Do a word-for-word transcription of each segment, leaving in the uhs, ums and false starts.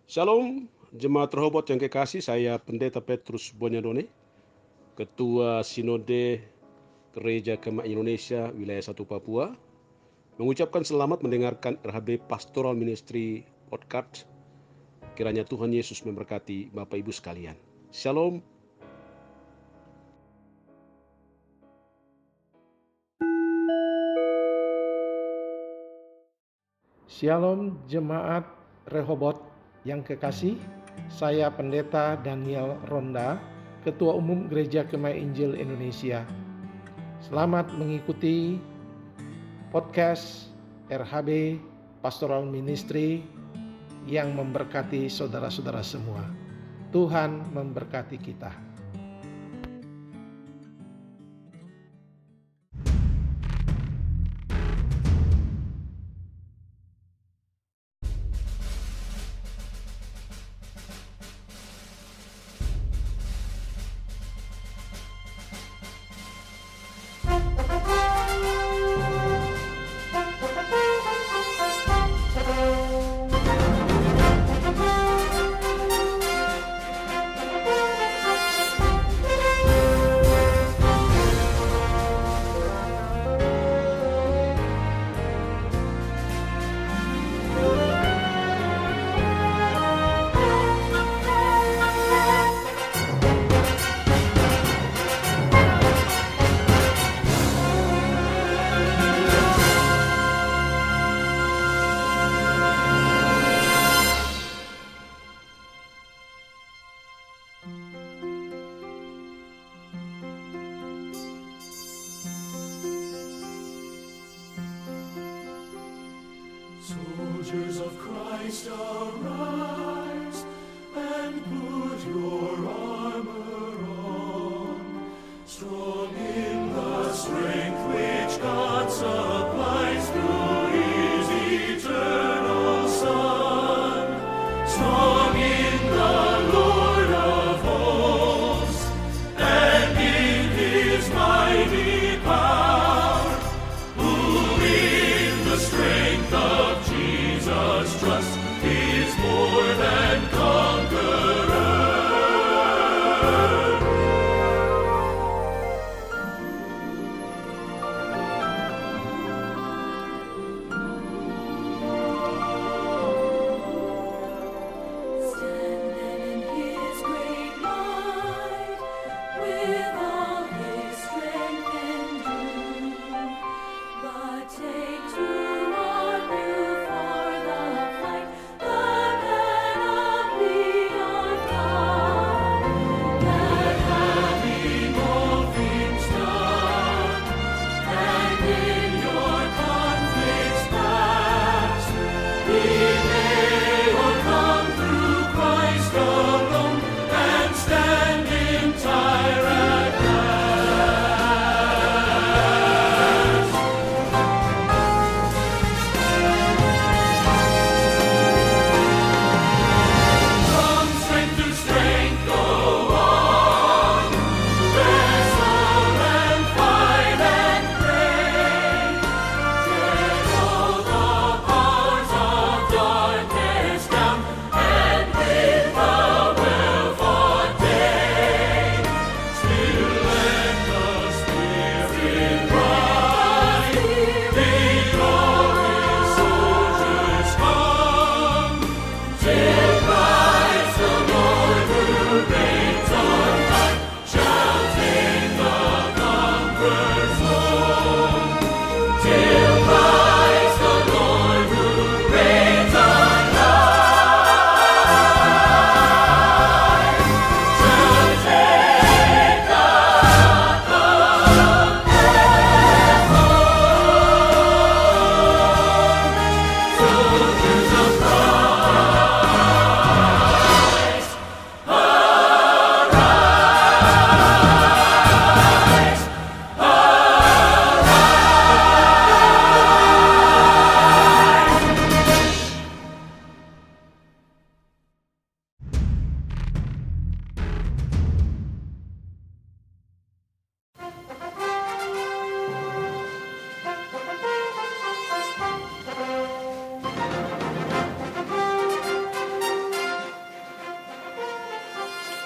Shalom, Jemaat Rehoboth yang kekasih, saya Pendeta Petrus Bonyadone, Ketua Sinode Gereja Kemah Indonesia Wilayah satu Papua, mengucapkan selamat mendengarkan R H B Pastoral Ministry Podcast. Kiranya Tuhan Yesus memberkati Bapak Ibu sekalian. Shalom. Shalom Jemaat Rehoboth yang kekasih, saya Pendeta Daniel Ronda, Ketua Umum Gereja Kemah Injil Indonesia. Selamat mengikuti podcast R H B Pastoral Ministry yang memberkati saudara-saudara semua. Tuhan memberkati kita. Soldiers of Christ, arise and put your armor on, strong in the strength which God supplies through His eternal Son, strong in the Lord of hosts and in His mighty power, who in the strength of Jesus trust is more than conqueror. Stand then in His great might, with all His strength endue, but take to arm you for the fight, the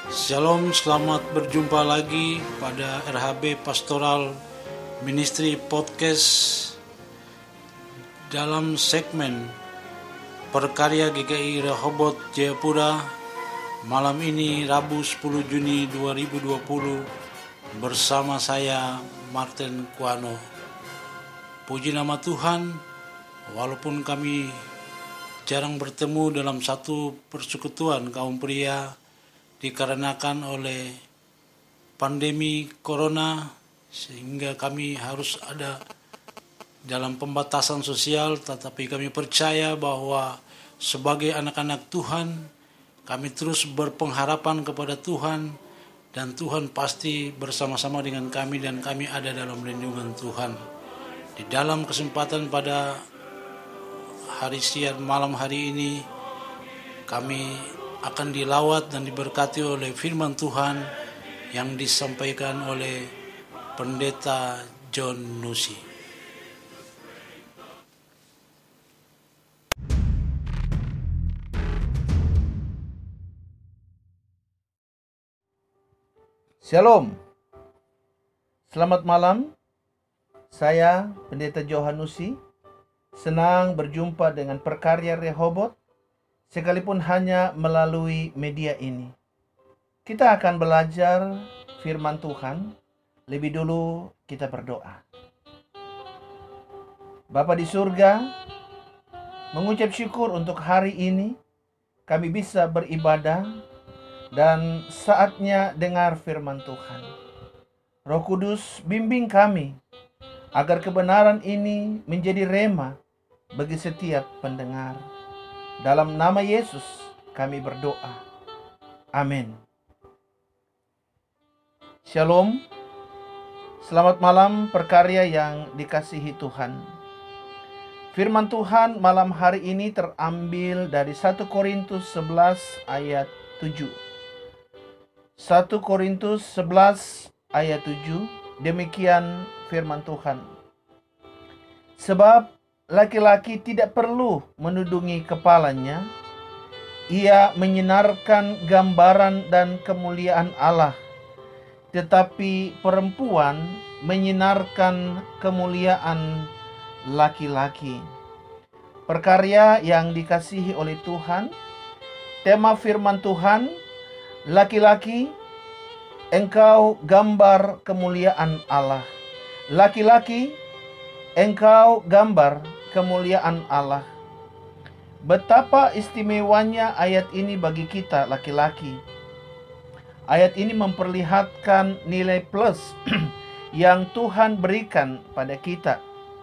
Shalom, selamat berjumpa lagi pada R H B Pastoral Ministry Podcast dalam segmen Perkarya G K I Rehoboth Jayapura. Malam ini Rabu sepuluh Juni dua ribu dua puluh bersama saya Martin Kuano. Puji nama Tuhan, walaupun kami jarang bertemu dalam satu persekutuan kaum pria dikarenakan oleh pandemi corona, sehingga kami harus ada dalam pembatasan sosial, tetapi kami percaya bahwa sebagai anak-anak Tuhan, kami terus berpengharapan kepada Tuhan, dan Tuhan pasti bersama-sama dengan kami, dan kami ada dalam lindungan Tuhan. Di dalam kesempatan pada hari siang malam hari ini, kami akan dilawat dan diberkati oleh firman Tuhan yang disampaikan oleh Pendeta John Nusi. Shalom. Selamat malam. Saya Pendeta Johan Nusi. Senang berjumpa dengan Perkarya Rehoboth, sekalipun hanya melalui media ini. Kita akan belajar firman Tuhan. Lebih dulu kita berdoa. Bapa di surga, mengucap syukur untuk hari ini kami bisa beribadah dan saatnya dengar firman Tuhan. Roh Kudus, bimbing kami agar kebenaran ini menjadi rema bagi setiap pendengar. Dalam nama Yesus kami berdoa. Amin. Shalom. Selamat malam perkarya yang dikasihi Tuhan. Firman Tuhan malam hari ini terambil dari satu Korintus sebelas ayat tujuh. satu Korintus sebelas ayat tujuh. Demikian firman Tuhan. Sebab laki-laki tidak perlu menudungi kepalanya. Ia menyinarkan gambaran dan kemuliaan Allah. Tetapi perempuan menyinarkan kemuliaan laki-laki. Perkarya yang dikasihi oleh Tuhan, tema firman Tuhan, laki-laki, engkau gambar kemuliaan Allah. Laki-laki, engkau gambar kemuliaan Allah. Betapa istimewanya ayat ini bagi kita laki-laki. Ayat ini memperlihatkan nilai plus yang Tuhan berikan pada kita.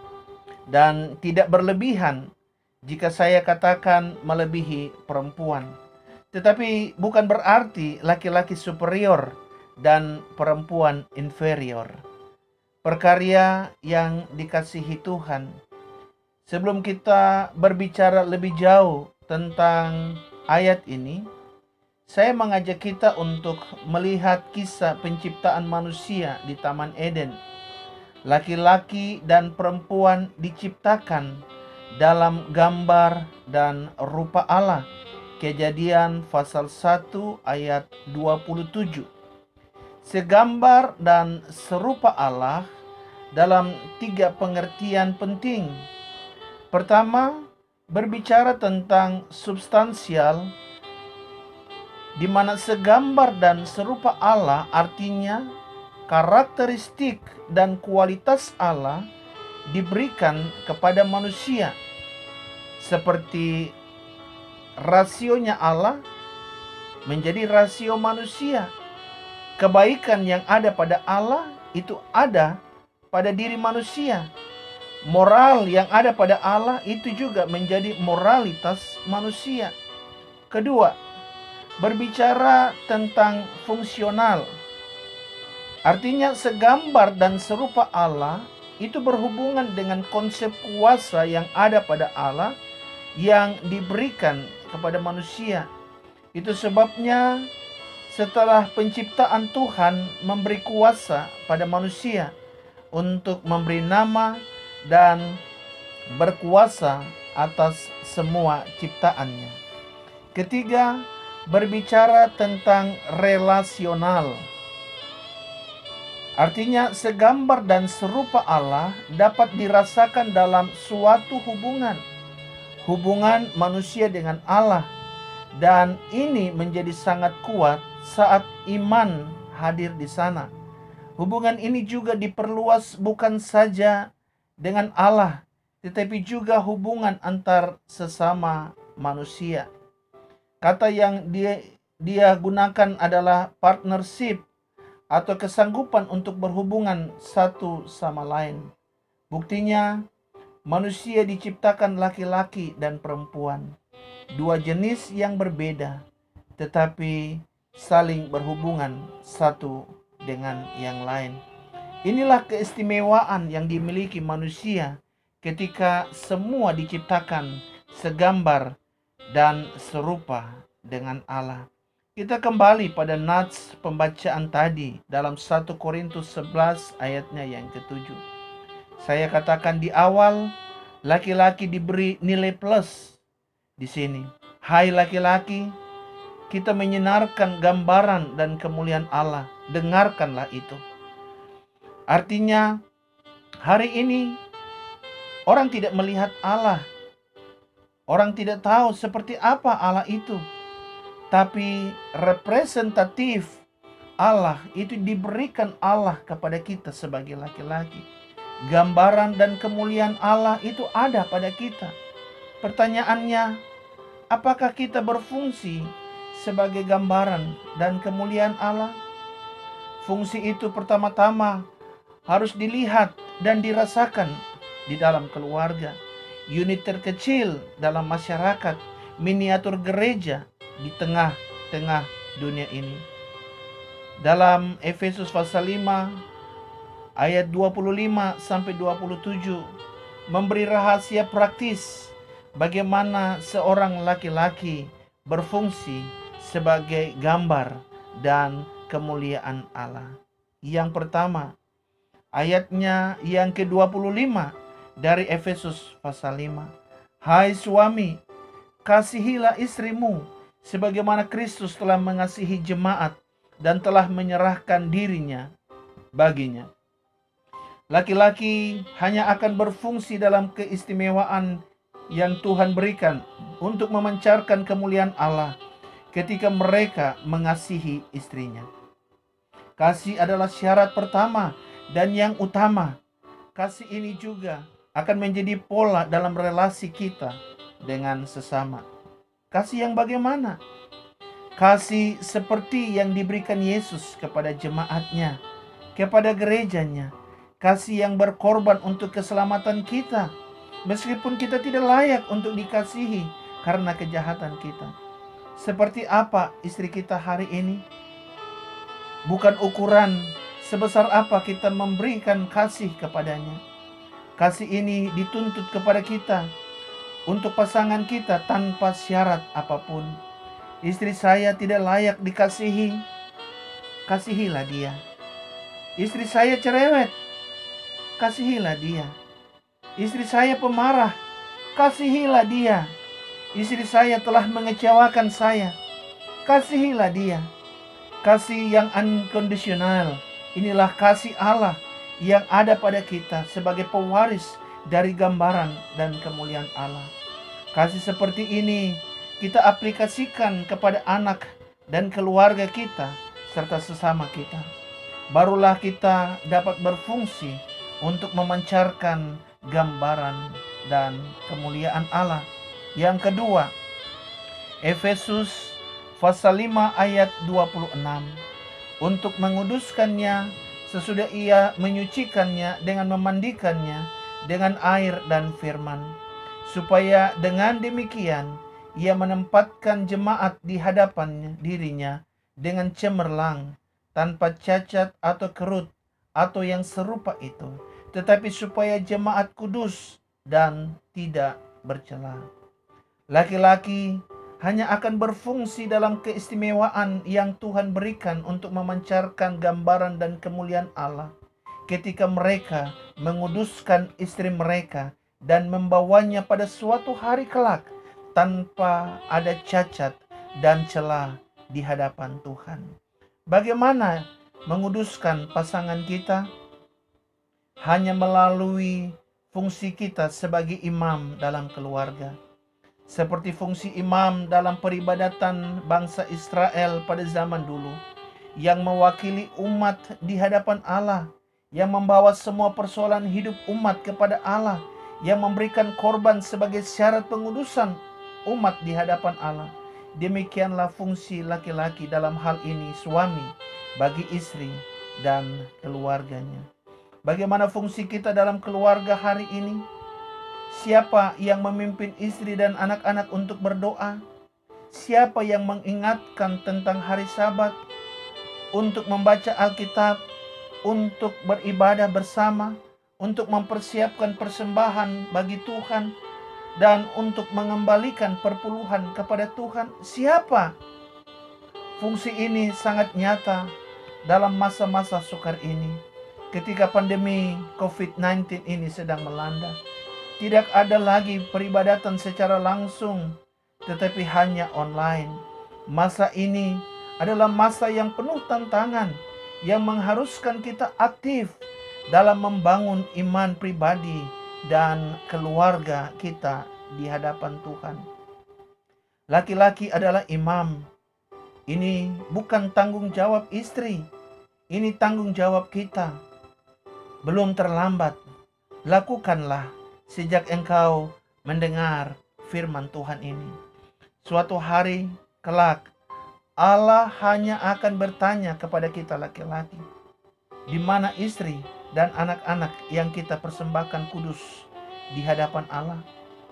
Dan tidak berlebihan jika saya katakan melebihi perempuan. Tetapi bukan berarti laki-laki superior dan perempuan inferior. Perkarya yang dikasihi Tuhan, sebelum kita berbicara lebih jauh tentang ayat ini, saya mengajak kita untuk melihat kisah penciptaan manusia di Taman Eden. Laki-laki dan perempuan diciptakan dalam gambar dan rupa Allah. Kejadian pasal satu ayat dua puluh tujuh. Segambar dan serupa Allah dalam tiga pengertian penting. Pertama, berbicara tentang substansial, di mana segambar dan serupa Allah artinya karakteristik dan kualitas Allah diberikan kepada manusia. Seperti rasionya Allah menjadi rasio manusia. Kebaikan yang ada pada Allah itu ada pada diri manusia. Moral yang ada pada Allah itu juga menjadi moralitas manusia. Kedua, berbicara tentang fungsional. Artinya segambar dan serupa Allah itu berhubungan dengan konsep kuasa yang ada pada Allah yang diberikan kepada manusia. Itu sebabnya setelah penciptaan Tuhan memberi kuasa pada manusia untuk memberi nama dan berkuasa atas semua ciptaannya. Ketiga, berbicara tentang relasional. Artinya segambar dan serupa Allah dapat dirasakan dalam suatu hubungan. Hubungan manusia dengan Allah. Dan ini menjadi sangat kuat saat iman hadir di sana. Hubungan ini juga diperluas bukan saja dengan Allah, tetapi juga hubungan antar sesama manusia. Kata yang dia, dia gunakan adalah partnership atau kesanggupan untuk berhubungan satu sama lain. Buktinya, manusia diciptakan laki-laki dan perempuan. Dua jenis yang berbeda, tetapi saling berhubungan satu dengan yang lain. Inilah keistimewaan yang dimiliki manusia ketika semua diciptakan segambar dan serupa dengan Allah. Kita kembali pada nats pembacaan tadi dalam satu Korintus sebelas ayatnya yang ketujuh. Saya katakan di awal, laki-laki diberi nilai plus di sini. Hai laki-laki, kita menyinarkan gambaran dan kemuliaan Allah. Dengarkanlah itu. Artinya, hari ini orang tidak melihat Allah. Orang tidak tahu seperti apa Allah itu. Tapi representatif Allah itu diberikan Allah kepada kita sebagai laki-laki. Gambaran dan kemuliaan Allah itu ada pada kita. Pertanyaannya, apakah kita berfungsi sebagai gambaran dan kemuliaan Allah? Fungsi itu pertama-tama harus dilihat dan dirasakan di dalam keluarga, unit terkecil dalam masyarakat, miniatur gereja di tengah-tengah dunia ini. Dalam Efesus pasal lima ayat dua puluh lima sampai dua puluh tujuh memberi rahasia praktis bagaimana seorang laki-laki berfungsi sebagai gambar dan kemuliaan Allah. Yang pertama, ayatnya yang ke dua puluh lima dari Efesus pasal lima. Hai suami, kasihilah istrimu sebagaimana Kristus telah mengasihi jemaat dan telah menyerahkan dirinya baginya. Laki-laki hanya akan berfungsi dalam keistimewaan yang Tuhan berikan untuk memancarkan kemuliaan Allah ketika mereka mengasihi istrinya. Kasih adalah syarat pertama dan yang utama. Kasih ini juga akan menjadi pola dalam relasi kita dengan sesama. Kasih yang bagaimana? Kasih seperti yang diberikan Yesus kepada jemaatnya, kepada gerejanya. Kasih yang berkorban untuk keselamatan kita, meskipun kita tidak layak untuk dikasihi karena kejahatan kita. Seperti apa istri kita hari ini? Bukan ukuran sebesar apa kita memberikan kasih kepadanya. Kasih ini dituntut kepada kita untuk pasangan kita tanpa syarat apapun. Istri saya tidak layak dikasihi, kasihilah dia. Istri saya cerewet, kasihilah dia. Istri saya pemarah, kasihilah dia. Istri saya telah mengecewakan saya, kasihilah dia. Kasih yang unconditional, inilah kasih Allah yang ada pada kita sebagai pewaris dari gambaran dan kemuliaan Allah. Kasih seperti ini kita aplikasikan kepada anak dan keluarga kita serta sesama kita. Barulah kita dapat berfungsi untuk memancarkan gambaran dan kemuliaan Allah. Yang kedua, Efesus pasal lima ayat dua puluh enam. Untuk menguduskannya sesudah ia menyucikannya dengan memandikannya dengan air dan firman, supaya dengan demikian ia menempatkan jemaat di hadapan dirinya dengan cemerlang, tanpa cacat atau kerut atau yang serupa itu, tetapi supaya jemaat kudus dan tidak bercela. Laki-laki hanya akan berfungsi dalam keistimewaan yang Tuhan berikan untuk memancarkan gambaran dan kemuliaan Allah ketika mereka menguduskan istri mereka dan membawanya pada suatu hari kelak tanpa ada cacat dan celah di hadapan Tuhan. Bagaimana menguduskan pasangan kita? Hanya melalui fungsi kita sebagai imam dalam keluarga. Seperti fungsi imam dalam peribadatan bangsa Israel pada zaman dulu, yang mewakili umat di hadapan Allah, yang membawa semua persoalan hidup umat kepada Allah, yang memberikan korban sebagai syarat pengudusan umat di hadapan Allah. Demikianlah fungsi laki-laki dalam hal ini, suami bagi istri dan keluarganya. Bagaimana fungsi kita dalam keluarga hari ini? Siapa yang memimpin istri dan anak-anak untuk berdoa? Siapa yang mengingatkan tentang hari Sabat? Untuk membaca Alkitab, untuk beribadah bersama, untuk mempersiapkan persembahan bagi Tuhan, dan untuk mengembalikan perpuluhan kepada Tuhan. Siapa? Fungsi ini sangat nyata dalam masa-masa sukar ini. Ketika pandemi covid sembilan belas ini sedang melanda, tidak ada lagi peribadatan secara langsung, tetapi hanya online. Masa ini adalah masa yang penuh tantangan, yang mengharuskan kita aktif dalam membangun iman pribadi dan keluarga kita di hadapan Tuhan. Laki-laki adalah imam. Ini bukan tanggung jawab istri, ini tanggung jawab kita. Belum terlambat, lakukanlah sejak engkau mendengar firman Tuhan ini. Suatu hari kelak, Allah hanya akan bertanya kepada kita laki-laki, di mana istri dan anak-anak yang kita persembahkan kudus di hadapan Allah?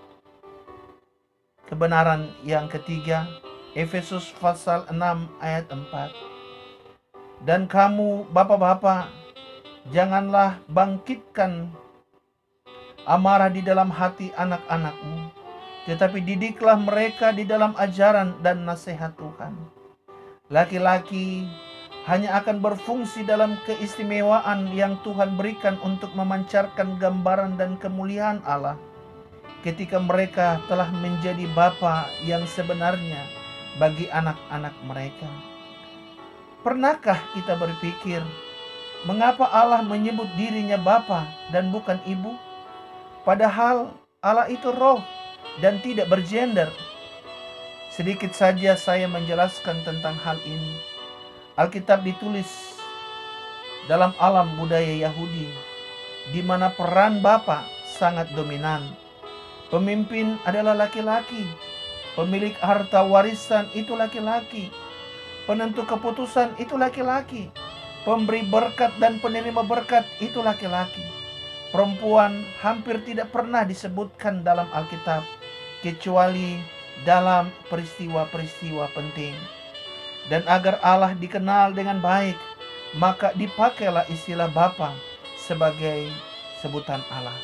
Kebenaran yang ketiga, Efesus pasal enam ayat empat. Dan kamu bapak-bapak, janganlah bangkitkan amarah di dalam hati anak-anakmu, tetapi didiklah mereka di dalam ajaran dan nasihat Tuhan. Laki-laki hanya akan berfungsi dalam keistimewaan yang Tuhan berikan untuk memancarkan gambaran dan kemuliaan Allah ketika mereka telah menjadi bapa yang sebenarnya bagi anak-anak mereka. Pernahkah kita berpikir, mengapa Allah menyebut dirinya bapa dan bukan ibu? Padahal Allah itu roh dan tidak bergender. Sedikit saja saya menjelaskan tentang hal ini. Alkitab ditulis dalam alam budaya Yahudi, di mana peran bapa sangat dominan. Pemimpin adalah laki-laki, pemilik harta warisan itu laki-laki, penentu keputusan itu laki-laki, pemberi berkat dan penerima berkat itu laki-laki. Perempuan hampir tidak pernah disebutkan dalam Alkitab, kecuali dalam peristiwa-peristiwa penting. Dan agar Allah dikenal dengan baik, maka dipakailah istilah bapa sebagai sebutan Allah.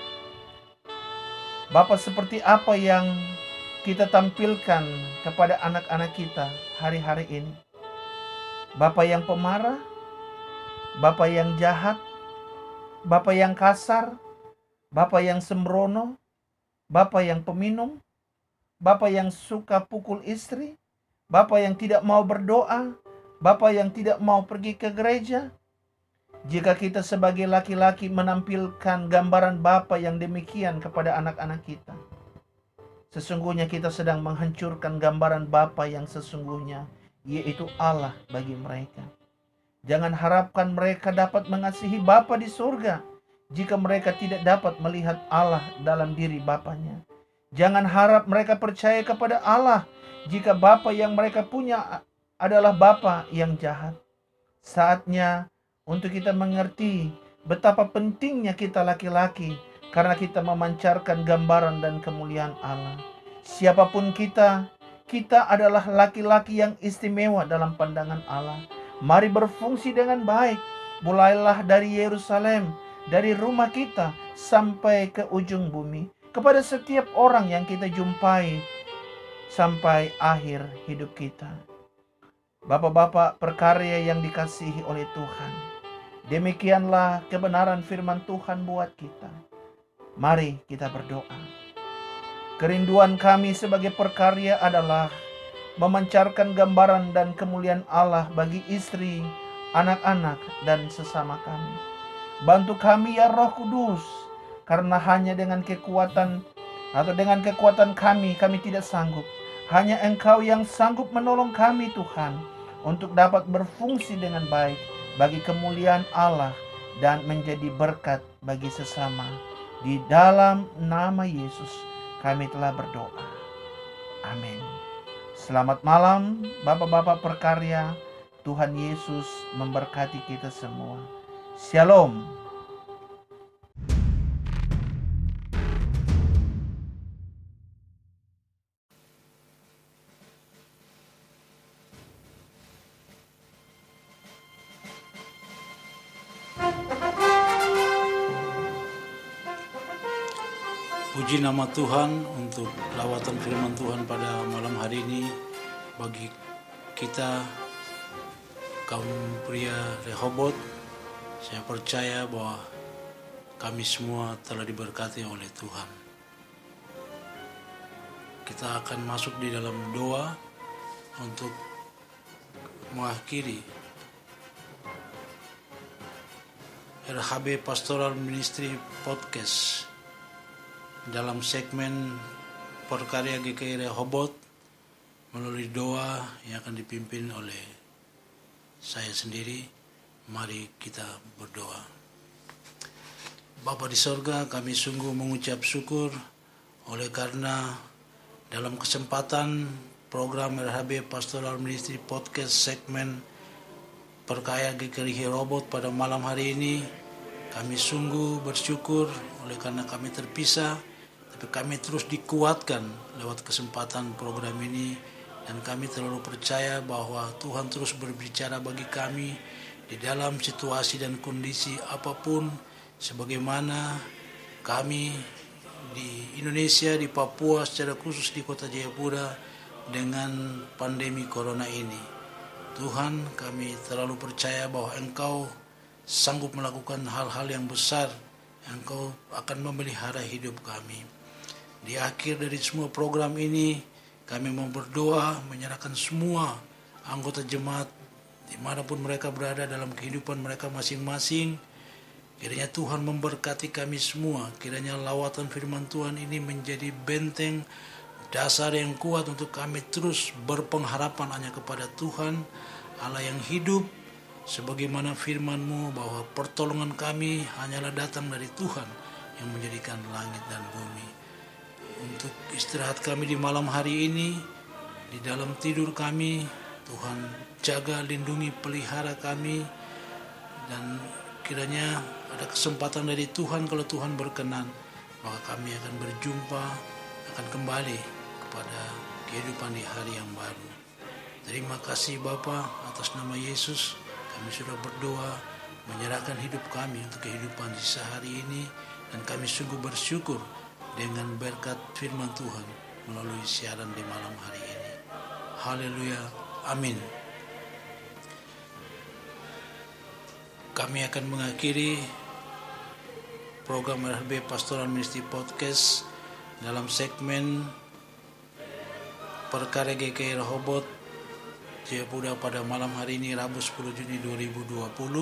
Bapa seperti apa yang kita tampilkan kepada anak-anak kita hari-hari ini? Bapa yang pemarah, bapa yang jahat, bapa yang kasar, bapa yang sembrono, bapa yang peminum, bapa yang suka pukul istri, bapa yang tidak mau berdoa, bapa yang tidak mau pergi ke gereja. Jika kita sebagai laki-laki menampilkan gambaran bapa yang demikian kepada anak-anak kita, sesungguhnya kita sedang menghancurkan gambaran bapa yang sesungguhnya, yaitu Allah bagi mereka. Jangan harapkan mereka dapat mengasihi bapa di surga jika mereka tidak dapat melihat Allah dalam diri bapanya. Jangan harap mereka percaya kepada Allah jika bapa yang mereka punya adalah bapa yang jahat. Saatnya untuk kita mengerti betapa pentingnya kita laki-laki karena kita memancarkan gambaran dan kemuliaan Allah. Siapapun kita, kita adalah laki-laki yang istimewa dalam pandangan Allah. Mari berfungsi dengan baik. Mulailah dari Yerusalem, dari rumah kita sampai ke ujung bumi, kepada setiap orang yang kita jumpai sampai akhir hidup kita. Bapak-bapak perkarya yang dikasihi oleh Tuhan, demikianlah kebenaran firman Tuhan buat kita. Mari kita berdoa. Kerinduan kami sebagai perkarya adalah memancarkan gambaran dan kemuliaan Allah bagi istri, anak-anak, dan sesama kami. Bantu kami ya Roh Kudus, karena hanya dengan kekuatan atau dengan kekuatan kami, kami tidak sanggup. Hanya Engkau yang sanggup menolong kami Tuhan, untuk dapat berfungsi dengan baik bagi kemuliaan Allah dan menjadi berkat bagi sesama. Di dalam nama Yesus kami telah berdoa. Amin. Selamat malam Bapak-bapak perkarya. Tuhan Yesus memberkati kita semua. Shalom. Puji nama Tuhan untuk lawatan firman Tuhan pada malam hari ini. Bagi kita kaum pria Rehoboth, saya percaya bahwa kami semua telah diberkati oleh Tuhan. Kita akan masuk di dalam doa untuk mengakhiri R H B Pastoral Ministry Podcast dalam segmen Perkarya G K I Rehoboth melalui doa yang akan dipimpin oleh saya sendiri. Mari kita berdoa. Bapa di sorga, kami sungguh mengucap syukur oleh karena dalam kesempatan program R H B Pastoral Ministry Podcast segmen Perkarya G K I Rehoboth pada malam hari ini, kami sungguh bersyukur oleh karena kami terpisah, tapi kami terus dikuatkan lewat kesempatan program ini, dan kami terlalu percaya bahwa Tuhan terus berbicara bagi kami di dalam situasi dan kondisi apapun, sebagaimana kami di Indonesia, di Papua, secara khusus di Kota Jayapura dengan pandemi corona ini. Tuhan, kami terlalu percaya bahwa Engkau sanggup melakukan hal-hal yang besar. Engkau akan memelihara hidup kami. Di akhir dari semua program ini, kami mau berdoa menyerahkan semua anggota jemaat dimanapun mereka berada dalam kehidupan mereka masing-masing. Kiranya Tuhan memberkati kami semua. Kiranya lawatan firman Tuhan ini menjadi benteng dasar yang kuat untuk kami terus berpengharapan hanya kepada Tuhan Allah yang hidup, sebagaimana firman-Mu bahwa pertolongan kami hanyalah datang dari Tuhan yang menjadikan langit dan bumi. Untuk istirahat kami di malam hari ini, di dalam tidur kami, Tuhan jaga, lindungi, pelihara kami, dan kiranya ada kesempatan dari Tuhan, kalau Tuhan berkenan, maka kami akan berjumpa, akan kembali kepada kehidupan di hari yang baru. Terima kasih Bapa, atas nama Yesus kami sudah berdoa menyerahkan hidup kami untuk kehidupan di sehari ini, dan kami sungguh bersyukur dengan berkat firman Tuhan melalui siaran di malam hari ini. Haleluya, amin. Kami akan mengakhiri program R H B Pastoral Ministry Podcast dalam segmen Perkarya G K I Rehoboth Jayapura pada malam hari ini, Rabu sepuluh Juni dua ribu dua puluh.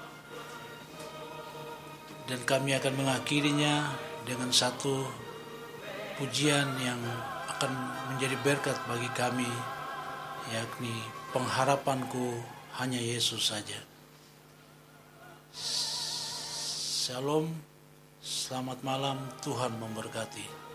Dan kami akan mengakhirinya dengan satu pujian yang akan menjadi berkat bagi kami, yakni pengharapanku hanya Yesus saja. Shalom, selamat malam, Tuhan memberkati.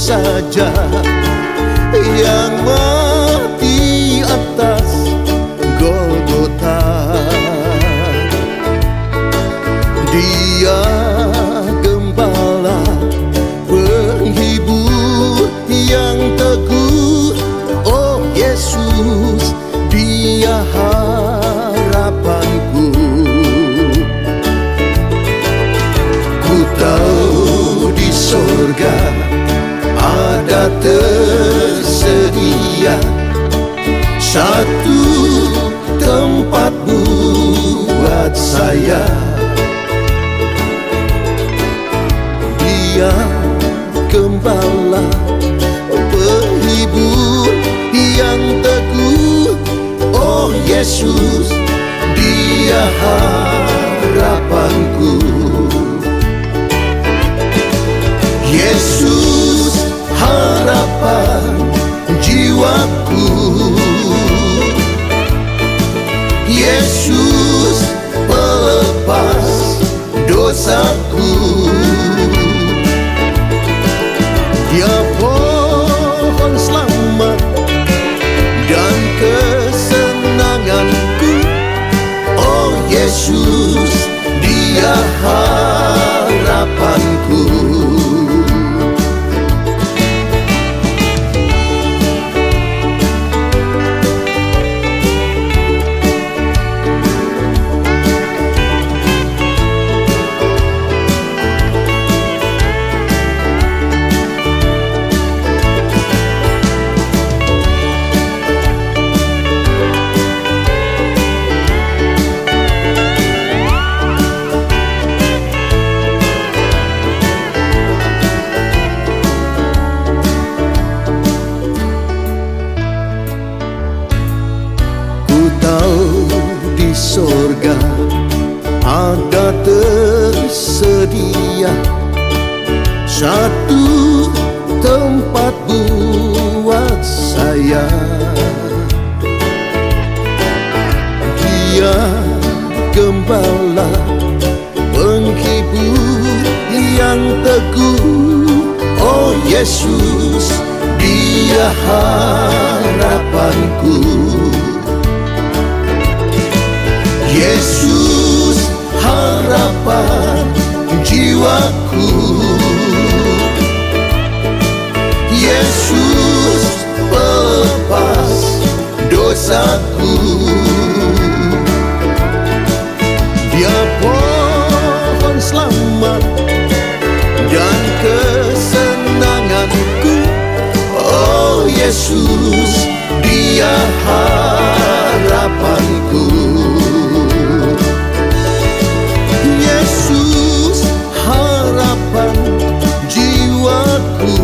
saja yang mati atas Golgota. Dia gembala penghibur yang teguh, oh Yesus, Dia harapanku. Ku tahu di sorga ada tersedia satu tempat buat saya. Dia gembala penghibur yang teguh, oh Yesus, Dia harapanku. Yesus harapan jiwaku, Yesus pelepas dosaku. Dia pohon selamat dan kesenanganku, oh Yesus, Dia harapanku. Sorga ada tersedia satu tempat buat saya. Dia gembala penghibur yang teguh, oh Yesus, Dia harapanku. Yesus harapan jiwaku, Yesus pelepas dosaku. Dia pohon selamat dan kesenanganku, oh Yesus, Dia harapanku. Yesus harapan jiwaku,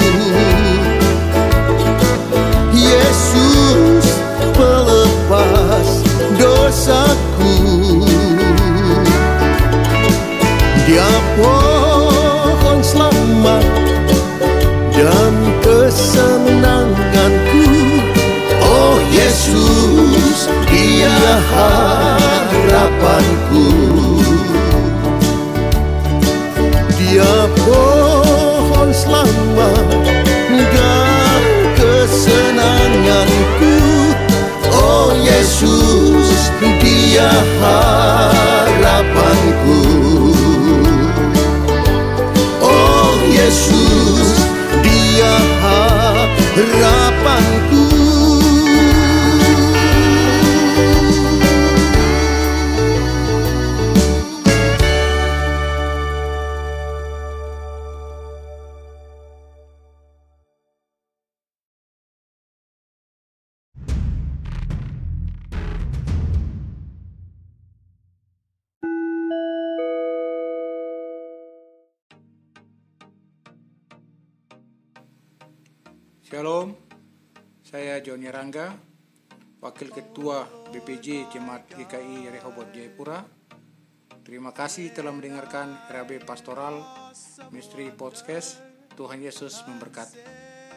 Yesus pelepas dosaku. Dia pohon selamat dan kesenanganku, oh Yesus, Dia harapanku. Dia pohon selamat dan kesenanganku, oh Yesus, Dia harapanku. Oh Yesus, Dia harapanku. Shalom, saya Joni Rangga, Wakil Ketua B P J Jemaat G K I Rehoboth Jayapura. Terima kasih telah mendengarkan R H B Pastoral Ministry Podcast. Tuhan Yesus memberkati.